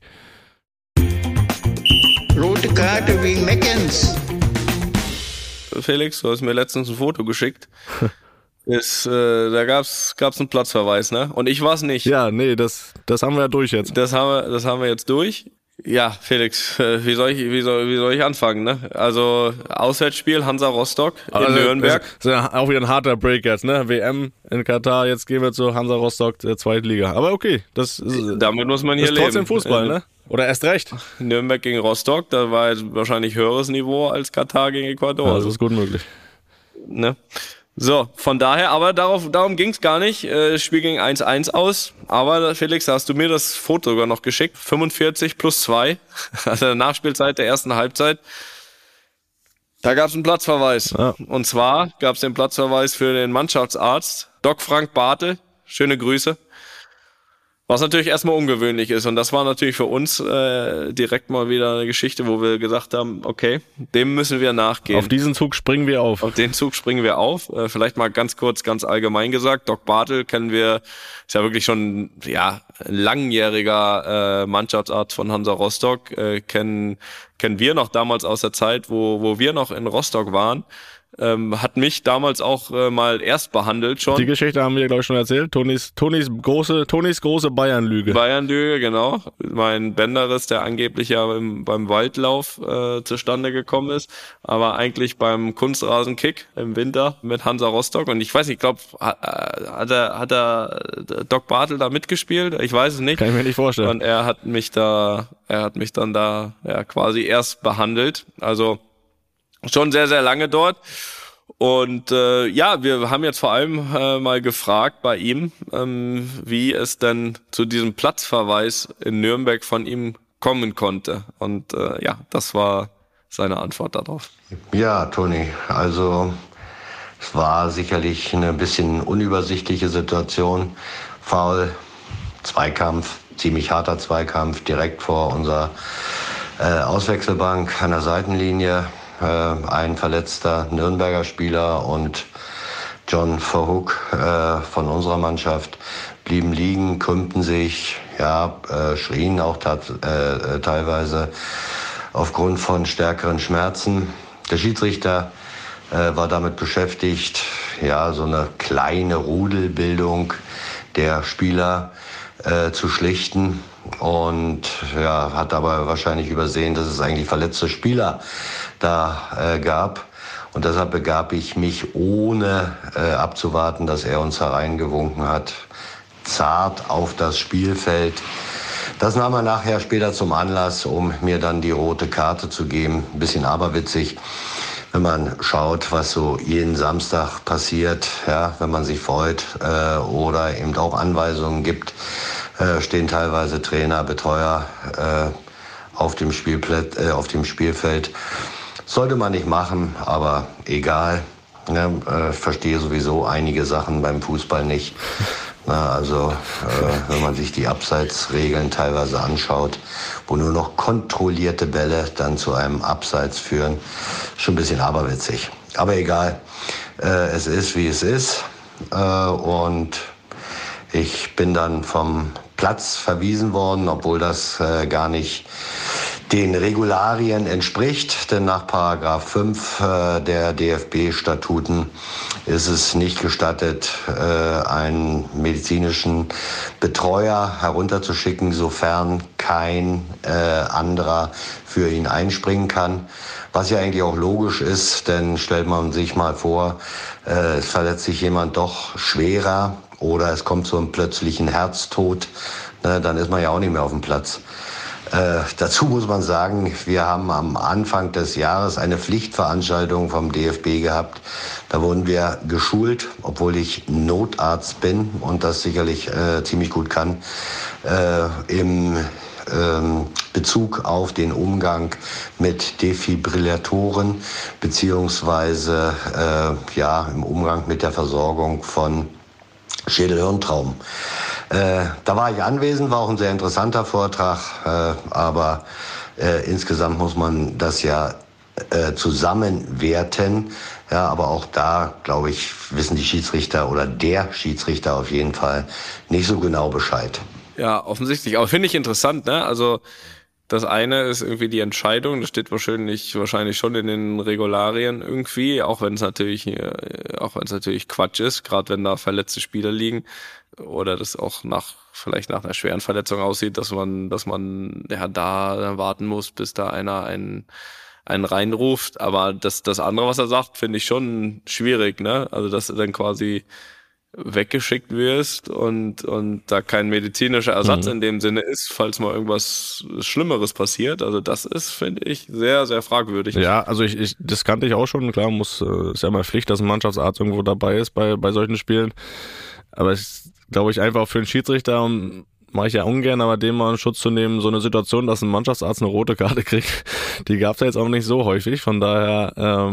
Rote Karte wegen Meckens. Felix, du hast mir letztens ein Foto geschickt. Ist, äh, da gab's gab's einen Platzverweis, ne? Und ich war's nicht. Ja, nee, das das haben wir ja durch jetzt. Das haben wir, das haben wir jetzt durch. Ja, Felix, äh, wie soll ich wie soll wie soll ich anfangen, ne? Also Auswärtsspiel Hansa Rostock in also, Nürnberg. Das ist ja auch wieder ein harter Break jetzt, ne? W M in Katar, jetzt gehen wir zu Hansa Rostock, der Zweitliga. Aber okay, das ist, damit muss man hier ist leben. trotzdem Fußball, ne? Oder erst recht. Nürnberg gegen Rostock, da war jetzt wahrscheinlich höheres Niveau als Katar gegen Ecuador. Ja, das ist gut möglich. Ne? So, von daher, aber darauf, darum ging's gar nicht. Das Spiel ging eins eins aus. Aber Felix, da hast du mir das Foto sogar noch geschickt. fünfundvierzig plus zwei, also der Nachspielzeit der ersten Halbzeit. Da gab's einen Platzverweis. Ja. Und zwar gab's den Platzverweis für den Mannschaftsarzt, Doc Frank Bartel. Schöne Grüße. Was natürlich erstmal ungewöhnlich ist. Und das war natürlich für uns äh, direkt mal wieder eine Geschichte, wo wir gesagt haben, okay, dem müssen wir nachgehen. Auf diesen Zug springen wir auf. Auf den Zug springen wir auf. Äh, vielleicht mal ganz kurz, ganz allgemein gesagt. Doc Bartel kennen wir, ist ja wirklich schon ja langjähriger äh, Mannschaftsarzt von Hansa Rostock. Äh, kennen kennen wir noch damals aus der Zeit, wo wo wir noch in Rostock waren. Ähm, hat mich damals auch äh, mal erst behandelt schon. Die Geschichte haben wir, glaube ich, schon erzählt. Tonis, Tonis große, Tonis große Bayern-Lüge. Bayern-Lüge, genau. Mein Bänderriss, der angeblich ja im, beim Waldlauf äh, zustande gekommen ist, aber eigentlich beim Kunstrasenkick im Winter mit Hansa Rostock. Und ich weiß nicht, ich glaube, hat, hat er, hat er Doc Bartel da mitgespielt? Ich weiß es nicht. Kann ich mir nicht vorstellen. Und er hat mich da, er hat mich dann da ja quasi erst behandelt. Also schon sehr, sehr lange dort. Und äh, ja, wir haben jetzt vor allem äh, mal gefragt bei ihm, ähm, wie es denn zu diesem Platzverweis in Nürnberg von ihm kommen konnte. Und äh, ja, das war seine Antwort darauf. Ja, Toni, also Es war sicherlich eine bisschen unübersichtliche Situation. Foul, Zweikampf, ziemlich harter Zweikampf direkt vor unserer äh, Auswechselbank an der Seitenlinie. Äh, ein verletzter Nürnberger Spieler und John Verhoek äh, von unserer Mannschaft blieben liegen, krümmten sich, ja, äh, schrien auch tat, äh, teilweise aufgrund von stärkeren Schmerzen. Der Schiedsrichter äh, war damit beschäftigt, ja, so eine kleine Rudelbildung der Spieler äh, zu schlichten und ja, hat aber wahrscheinlich übersehen, dass es eigentlich verletzte Spieler da äh, gab. Und deshalb begab ich mich, ohne äh, abzuwarten, dass er uns hereingewunken hat, zart auf das Spielfeld. Das nahm er nachher später zum Anlass, um mir dann die rote Karte zu geben. Ein bisschen aberwitzig, wenn man schaut, was so jeden Samstag passiert, ja, wenn man sich freut äh, oder eben auch Anweisungen gibt, äh, stehen teilweise Trainer, Betreuer äh, auf dem Spielplatz, äh, auf dem Spielfeld. Sollte man nicht machen, aber egal. Ne, äh, verstehe sowieso einige Sachen beim Fußball nicht. Na, also äh, wenn man sich die Abseitsregeln teilweise anschaut, wo nur noch kontrollierte Bälle dann zu einem Abseits führen, schon ein bisschen aberwitzig. Aber egal, äh, es ist wie es ist. Äh, und ich bin dann vom Platz verwiesen worden, obwohl das äh, gar nicht den Regularien entspricht, denn nach Paragraph fünf äh, der D F B-Statuten ist es nicht gestattet, äh, einen medizinischen Betreuer herunterzuschicken, sofern kein äh, anderer für ihn einspringen kann. Was ja eigentlich auch logisch ist, denn stellt man sich mal vor, äh, es verletzt sich jemand doch schwerer oder es kommt zu einem plötzlichen Herztod, ne, dann ist man ja auch nicht mehr auf dem Platz. Äh, dazu muss man sagen, wir haben am Anfang des Jahres eine Pflichtveranstaltung vom D F B gehabt. Da wurden wir geschult, obwohl ich Notarzt bin und das sicherlich äh, ziemlich gut kann, äh, im ähm, Bezug auf den Umgang mit Defibrillatoren beziehungsweise äh, ja, im Umgang mit der Versorgung von Schädel-Hirntraumen. Äh, da war ich anwesend, war auch ein sehr interessanter Vortrag, äh, aber äh, insgesamt muss man das ja äh, zusammenwerten. Ja, aber auch da, glaube ich, wissen die Schiedsrichter oder der Schiedsrichter auf jeden Fall nicht so genau Bescheid. Ja, offensichtlich. Aber finde ich interessant, ne? Also das eine ist irgendwie die Entscheidung, das steht wahrscheinlich wahrscheinlich schon in den Regularien irgendwie, auch wenn es natürlich auch wenn es natürlich Quatsch ist, gerade wenn da verletzte Spieler liegen oder das auch nach vielleicht nach einer schweren Verletzung aussieht, dass man dass man ja da warten muss, bis da einer einen einen reinruft. Aber das das andere, was er sagt, finde ich schon schwierig, ne? Also dass du dann quasi weggeschickt wirst und und da kein medizinischer Ersatz mhm. in dem Sinne ist, falls mal irgendwas Schlimmeres passiert. Also das ist, finde ich, sehr, sehr fragwürdig. Ja, also ich, ich das kannte ich auch schon. Klar, muss ist ja mal Pflicht, dass ein Mannschaftsarzt irgendwo dabei ist bei bei solchen Spielen. Aber es glaube ich einfach für einen Schiedsrichter mache ich ja ungern, aber dem mal in Schutz zu nehmen, so eine Situation, dass ein Mannschaftsarzt eine rote Karte kriegt, die gab es ja jetzt auch nicht so häufig. Von daher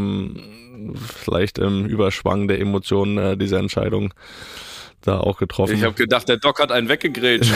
ähm, vielleicht im Überschwang der Emotionen äh, diese Entscheidung da auch getroffen. Ich habe gedacht, der Doc hat einen weggegrätscht.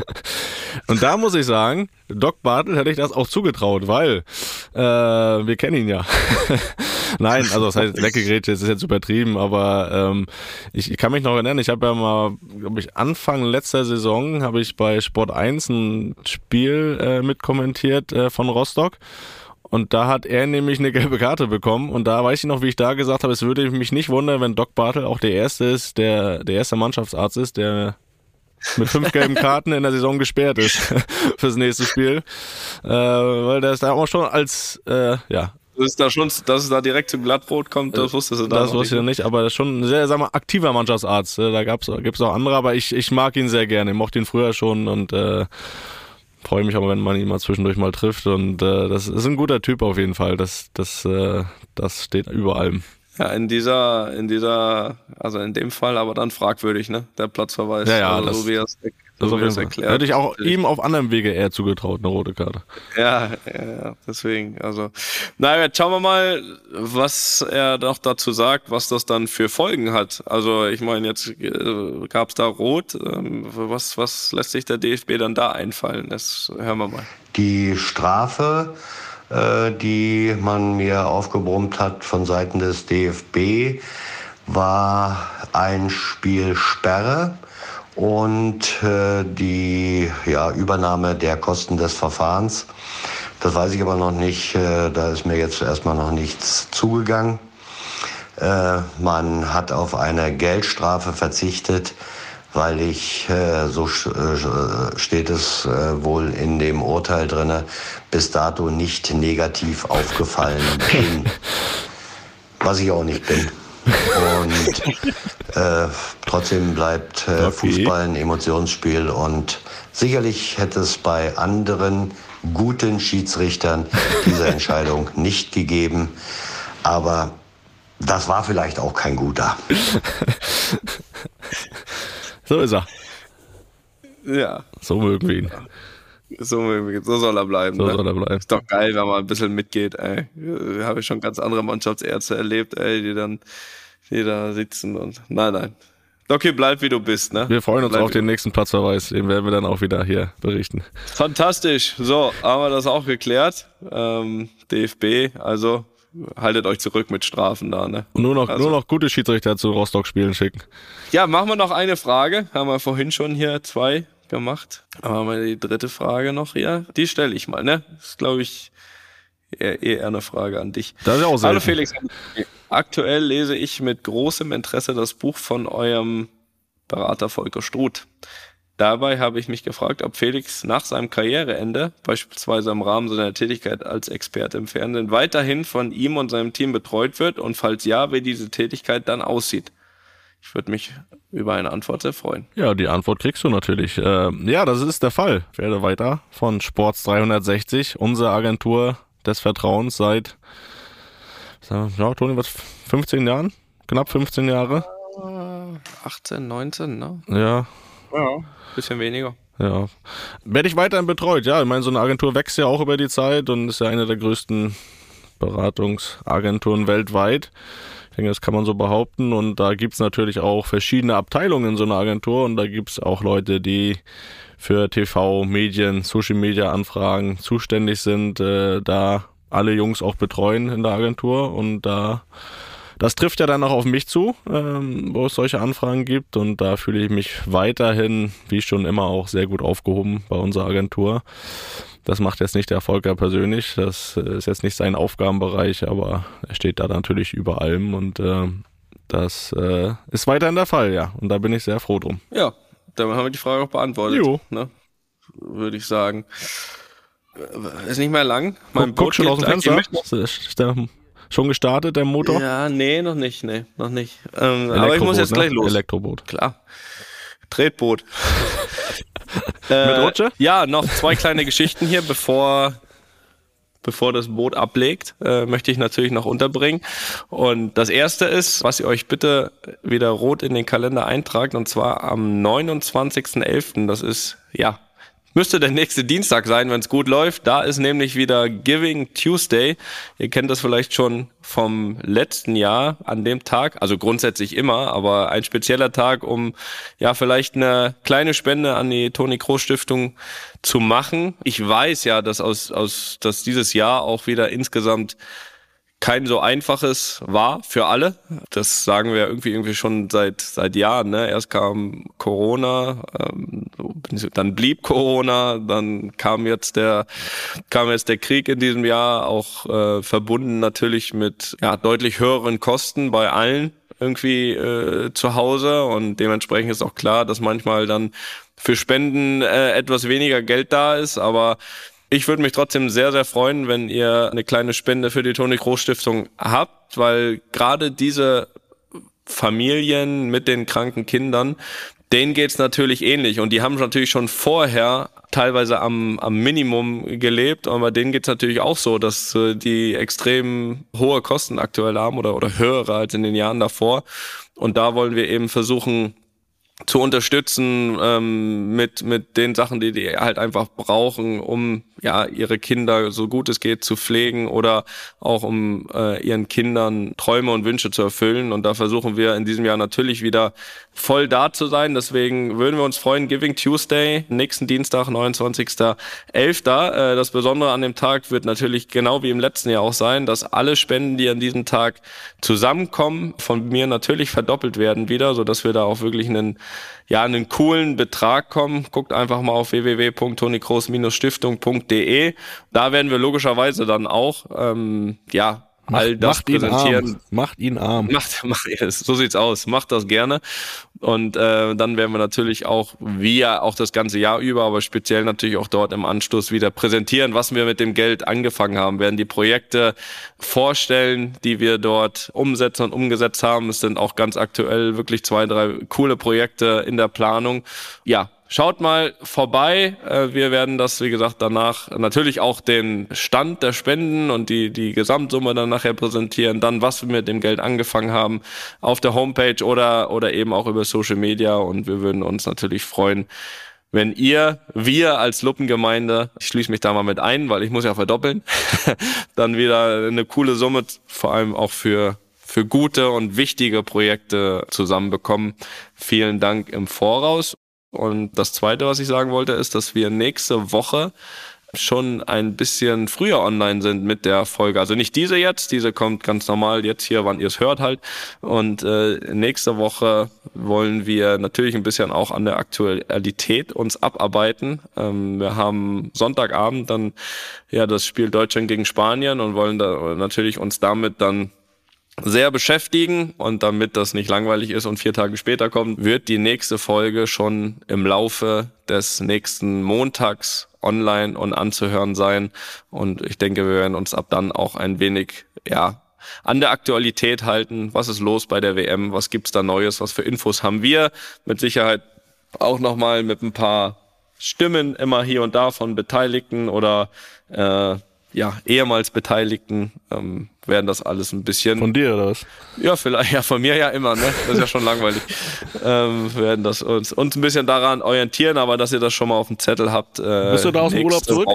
Und da muss ich sagen, Doc Bartel hätte ich das auch zugetraut, weil äh, wir kennen ihn ja. Nein, also das heißt weggegrätscht, das ist jetzt übertrieben, aber ähm, ich, ich kann mich noch erinnern, ich habe ja mal, glaube ich, Anfang letzter Saison habe ich bei Sport eins ein Spiel äh, mitkommentiert äh, von Rostock. Und da hat er nämlich eine gelbe Karte bekommen. Und da weiß ich noch, wie ich da gesagt habe, es würde mich nicht wundern, wenn Doc Bartel auch der erste ist, der der erste Mannschaftsarzt ist, der mit fünf gelben Karten in der Saison gesperrt ist fürs nächste Spiel. Äh, weil der ist da auch schon als, äh, ja. Das ist da schon, dass es da direkt zum Glattrot kommt, das wusstest du da Das wusste ich nicht, aber das ist schon ein sehr, sagen wir, aktiver Mannschaftsarzt. Da gab's, gibt's auch andere, aber ich, ich mag ihn sehr gerne. Ich mochte ihn früher schon und, äh, freue mich aber, wenn man ihn mal zwischendurch mal trifft und äh, das ist ein guter Typ auf jeden Fall. Das, das, äh, das steht über allem. Ja, in dieser, in dieser, also in dem Fall aber dann fragwürdig, ne? Der Platzverweis. Ja, ja, also, das, so wie er es Das so auf wie jeden das Fall. erklärt. Hätte ich auch ihm auf anderem Wege eher zugetraut, eine rote Karte. Ja, ja, deswegen, also, naja, schauen wir mal, was er doch dazu sagt, was das dann für Folgen hat. Also, ich meine, jetzt äh, gab es da Rot, ähm, was, was lässt sich der D F B dann da einfallen? Das hören wir mal. Die Strafe, äh, die man mir aufgebrummt hat von Seiten des D F B, war ein Spiel Sperre und äh, die ja, Übernahme der Kosten des Verfahrens. Das weiß ich aber noch nicht, äh, da ist mir jetzt erstmal noch nichts zugegangen. Äh, man hat auf eine Geldstrafe verzichtet, weil ich, äh, so äh, steht es äh, wohl in dem Urteil drinne, bis dato nicht negativ aufgefallen bin. Was ich auch nicht bin. Und äh, trotzdem bleibt äh, Okay. Fußball ein Emotionsspiel und sicherlich hätte es bei anderen guten Schiedsrichtern diese Entscheidung nicht gegeben, aber das war vielleicht auch kein guter. So ist er. Ja, So mögen wir ihn. so, so soll er bleiben. So ne? soll er bleiben. Ist doch geil, wenn man ein bisschen mitgeht, ey. Habe ich schon ganz andere Mannschaftsärzte erlebt, ey, die dann, die da sitzen und, nein, nein. Okay, bleib wie du bist, ne? Wir freuen uns Bleib auf wie den du- nächsten Platzverweis. Den werden wir dann auch wieder hier berichten. Fantastisch. So, haben wir das auch geklärt. Ähm, D F B, also haltet euch zurück mit Strafen da, ne? Und nur noch, Also- nur noch gute Schiedsrichter zu Rostock-Spielen schicken. Ja, machen wir noch eine Frage. Haben wir vorhin schon hier zwei gemacht. Aber haben wir die dritte Frage noch hier? Die stelle ich mal, ne? Das ist, glaube ich, eher, eher eine Frage an dich. Das ist ja auch selten. Hallo Felix. Aktuell lese ich mit großem Interesse das Buch von eurem Berater Volker Struth. Dabei habe ich mich gefragt, ob Felix nach seinem Karriereende, beispielsweise im Rahmen seiner Tätigkeit als Experte im Fernsehen, weiterhin von ihm und seinem Team betreut wird und falls ja, wie diese Tätigkeit dann aussieht. Ich würde mich über eine Antwort sehr freuen. Ja, die Antwort kriegst du natürlich. Ähm, ja, das ist der Fall. Ich werde weiter von Sports dreihundertsechzig, unsere Agentur des Vertrauens seit, ja, Toni, was, fünfzehn Jahren? Knapp fünfzehn Jahre? achtzehn, neunzehn, ne? Ja, Ja. Bisschen weniger. ja. Werde ich weiterhin betreut, ja. Ich meine, so eine Agentur wächst ja auch über die Zeit und ist ja eine der größten Beratungsagenturen weltweit. Ich denke, das kann man so behaupten. Und da gibt's natürlich auch verschiedene Abteilungen in so einer Agentur. Und da gibt's auch Leute, die für T V, Medien, Social Media Anfragen zuständig sind, äh, da alle Jungs auch betreuen in der Agentur. Und da das trifft ja dann auch auf mich zu, ähm, wo es solche Anfragen gibt. Und da fühle ich mich weiterhin, wie schon immer, auch sehr gut aufgehoben bei unserer Agentur. Das macht jetzt nicht der Volker persönlich, das ist jetzt nicht sein Aufgabenbereich, aber er steht da natürlich über allem und äh, das äh, ist weiterhin der Fall, ja. Und da bin ich sehr froh drum. Ja, damit haben wir die Frage auch beantwortet. Jo. Ne? Würde ich sagen. Ist nicht mehr lang. Mein Guck, guck schon geht aus dem gleich. Fenster. Ihr möchtet- Ist der schon gestartet, der Motor? Ja, nee, noch nicht, nee, noch nicht. Ähm, aber ich muss jetzt ne? gleich los. Elektroboot. Klar. Tretboot. Mit Rutsche? Ja, noch zwei kleine Geschichten hier, bevor bevor das Boot ablegt, äh, möchte ich natürlich noch unterbringen. Und das erste ist, was ihr euch bitte wieder rot in den Kalender eintragt, und zwar am neunundzwanzigsten elften Das ist, ja, müsste der nächste Dienstag sein, wenn es gut läuft. Da ist nämlich wieder Giving Tuesday. Ihr kennt das vielleicht schon vom letzten Jahr an dem Tag, also grundsätzlich immer, aber ein spezieller Tag, um ja vielleicht eine kleine Spende an die Toni Kroos Stiftung zu machen. Ich weiß ja, dass aus, aus dass dieses Jahr auch wieder insgesamt kein so einfaches war für alle. Das sagen wir irgendwie irgendwie schon seit seit Jahren. Ne? Erst kam Corona, ähm, dann blieb Corona, dann kam jetzt der kam jetzt der Krieg in diesem Jahr, auch äh, verbunden natürlich mit ja deutlich höheren Kosten bei allen irgendwie äh, zu Hause, und dementsprechend ist auch klar, dass manchmal dann für Spenden äh, etwas weniger Geld da ist, aber ich würde mich trotzdem sehr, sehr freuen, wenn ihr eine kleine Spende für die Toni Kroos Stiftung habt, weil gerade diese Familien mit den kranken Kindern, denen geht's natürlich ähnlich, und die haben natürlich schon vorher teilweise am, am Minimum gelebt, und bei denen geht's natürlich auch so, dass äh, die extrem hohe Kosten aktuell haben oder, oder höhere als in den Jahren davor, und da wollen wir eben versuchen, zu unterstützen ähm, mit mit den Sachen, die die halt einfach brauchen, um ja ihre Kinder so gut es geht zu pflegen oder auch um äh, ihren Kindern Träume und Wünsche zu erfüllen. Und da versuchen wir in diesem Jahr natürlich wieder voll da zu sein. Deswegen würden wir uns freuen, Giving Tuesday, nächsten Dienstag, neunundzwanzigster elfter Äh, das Besondere an dem Tag wird natürlich genau wie im letzten Jahr auch sein, dass alle Spenden, die an diesem Tag zusammenkommen, von mir natürlich verdoppelt werden wieder, sodass wir da auch wirklich einen ja einen coolen Betrag kommen. Guckt einfach mal auf w w w punkt toni kroos stiftung punkt d e. Da werden wir logischerweise dann auch ähm, ja all das macht präsentieren. Ihn arm. Macht ihn arm. Macht, macht es. So sieht's aus. Macht das gerne. Und äh, dann werden wir natürlich auch, wie ja auch das ganze Jahr über, aber speziell natürlich auch dort im Anschluss wieder präsentieren, was wir mit dem Geld angefangen haben. Wir werden die Projekte vorstellen, die wir dort umsetzen und umgesetzt haben. Es sind auch ganz aktuell wirklich zwei, drei coole Projekte in der Planung. Ja, schaut mal vorbei. Wir werden das, wie gesagt, danach natürlich auch den Stand der Spenden und die die Gesamtsumme dann nachher präsentieren. Dann, was wir mit dem Geld angefangen haben, auf der Homepage oder oder eben auch über Social Media. Und wir würden uns natürlich freuen, wenn ihr, wir als Luppengemeinde, ich schließe mich da mal mit ein, weil ich muss ja verdoppeln, dann wieder eine coole Summe, vor allem auch für für gute und wichtige Projekte zusammenbekommen. Vielen Dank im Voraus. Und das Zweite, was ich sagen wollte, ist, dass wir nächste Woche schon ein bisschen früher online sind mit der Folge. Also nicht diese jetzt, diese kommt ganz normal jetzt hier, wann ihr es hört halt. Und äh, nächste Woche wollen wir natürlich ein bisschen auch an der Aktualität uns abarbeiten. Ähm, wir haben Sonntagabend dann ja das Spiel Deutschland gegen Spanien und wollen da natürlich uns damit dann sehr beschäftigen, und damit das nicht langweilig ist und vier Tage später kommt, wird die nächste Folge schon im Laufe des nächsten Montags online und anzuhören sein, und ich denke, wir werden uns ab dann auch ein wenig ja an der Aktualität halten. Was ist los bei der W M? Was gibt's da Neues? Was für Infos haben wir? Mit Sicherheit auch nochmal mit ein paar Stimmen immer hier und da von Beteiligten oder äh, ja, ehemals Beteiligten, ähm, werden das alles ein bisschen... Von dir oder was? Ja, vielleicht, ja, von mir ja immer, ne? Das ist ja schon langweilig. ähm, werden das uns, uns ein bisschen daran orientieren, aber dass ihr das schon mal auf dem Zettel habt. Äh, Bist du da aus dem Urlaub zurück? Woche.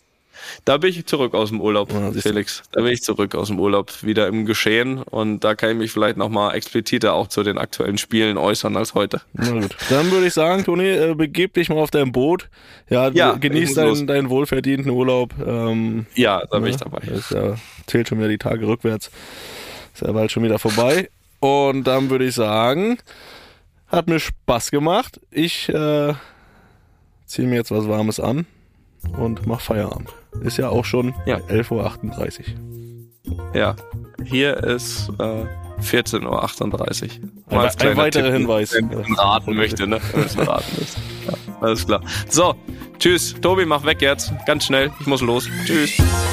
Da bin ich zurück aus dem Urlaub, ja, Felix. Da bin ich zurück aus dem Urlaub, wieder im Geschehen, und da kann ich mich vielleicht nochmal expliziter auch zu den aktuellen Spielen äußern als heute. Na gut, dann würde ich sagen, Toni, äh, begib dich mal auf dein Boot. Ja, ja genieß deinen, deinen wohlverdienten Urlaub. Ähm, ja, da bin ja, ich dabei. Das ja, zählt schon wieder die Tage rückwärts. Ist ja bald schon wieder vorbei. Und dann würde ich sagen, hat mir Spaß gemacht. Ich äh, ziehe mir jetzt was Warmes an und mach Feierabend. Ist ja auch schon ja. elf Uhr achtunddreißig. Ja, hier ist äh, vierzehn Uhr achtunddreißig. Ein, ein weiterer Tipp, Hinweis. Wenn man raten möchte, ne? Wenn es raten ist. Ja, alles klar. So, tschüss. Tobi, mach weg jetzt. Ganz schnell. Ich muss los. Tschüss.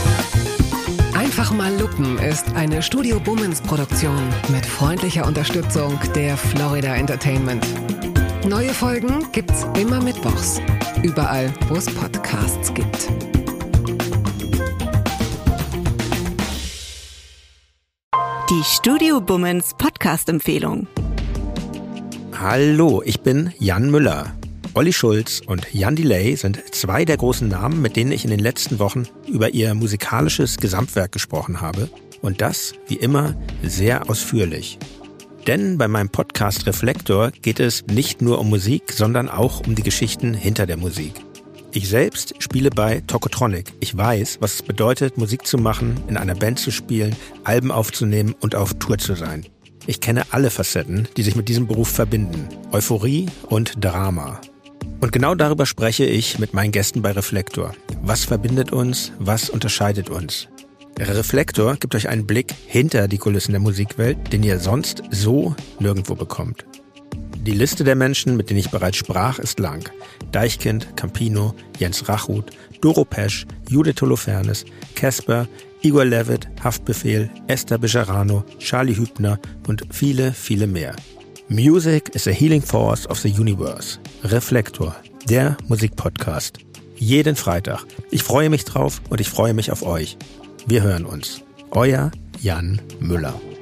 Einfach mal Luppen ist eine Studio Bummens Produktion mit freundlicher Unterstützung der Florida Entertainment. Neue Folgen gibt's immer mittwochs. Überall, wo es Podcasts gibt. Die Studio Bummens Podcast-Empfehlung. Hallo, ich bin Jan Müller. Olli Schulz und Jan Delay sind zwei der großen Namen, mit denen ich in den letzten Wochen über ihr musikalisches Gesamtwerk gesprochen habe. Und das, wie immer, sehr ausführlich. Denn bei meinem Podcast Reflektor geht es nicht nur um Musik, sondern auch um die Geschichten hinter der Musik. Ich selbst spiele bei Tokotronic. Ich weiß, was es bedeutet, Musik zu machen, in einer Band zu spielen, Alben aufzunehmen und auf Tour zu sein. Ich kenne alle Facetten, die sich mit diesem Beruf verbinden. Euphorie und Drama. Und genau darüber spreche ich mit meinen Gästen bei Reflektor. Was verbindet uns? Was unterscheidet uns? Reflektor gibt euch einen Blick hinter die Kulissen der Musikwelt, den ihr sonst so nirgendwo bekommt. Die Liste der Menschen, mit denen ich bereits sprach, ist lang. Deichkind, Campino, Jens Rachut, Doro Pesch, Judith Holofernes, Casper, Igor Levit, Haftbefehl, Esther Bejarano, Charlie Hübner und viele, viele mehr. Music is a healing force of the universe. Reflektor, der Musikpodcast. Jeden Freitag. Ich freue mich drauf und ich freue mich auf euch. Wir hören uns. Euer Jan Müller.